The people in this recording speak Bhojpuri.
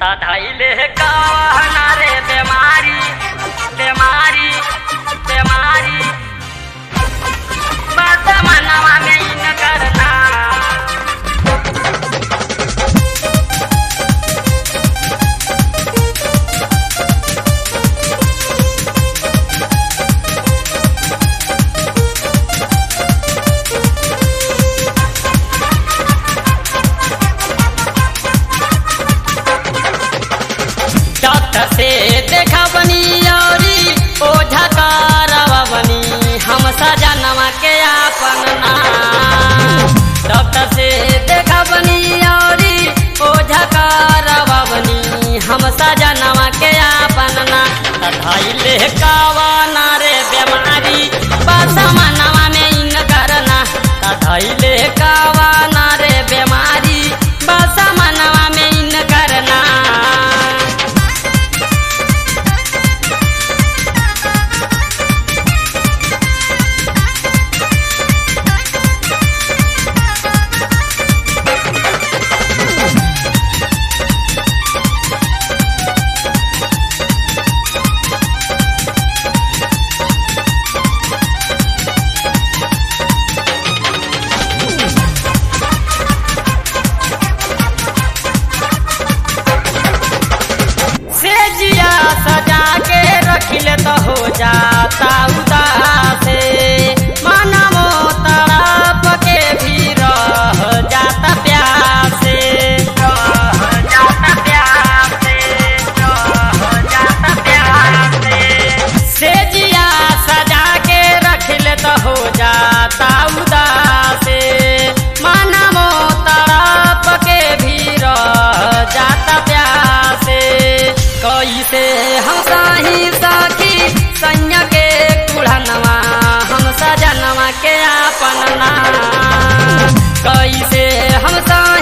धैले कहना रे बेमारी बेमारी बेमारी बात मनवा में इन करना से देखा बनी औरी ओझा करवा बनी हम सजनवा के आपन नाम। डॉक्टर से देखा बनी औरी ओझा करवा बनी हम सजनवा के आपन नाम। धैले कहना रे बेमारी बस मनवा में इन करना। धैले कहना रे बेमारी बस मनवा में इन करना। सजा के रखिले तो हो जाता उदास मनमो तड़प के भी रह जाता प्यासे रह जाता प्यासे रह जाता प्यासे। सेजिया सजा के रखिले तो हो जाता उदास मनमो तड़प के भी रह जाता प्यासे। कैसे हम साही साखी सैया के कुढ़नवा हम सजनवा के आपन नाम। कैसे हम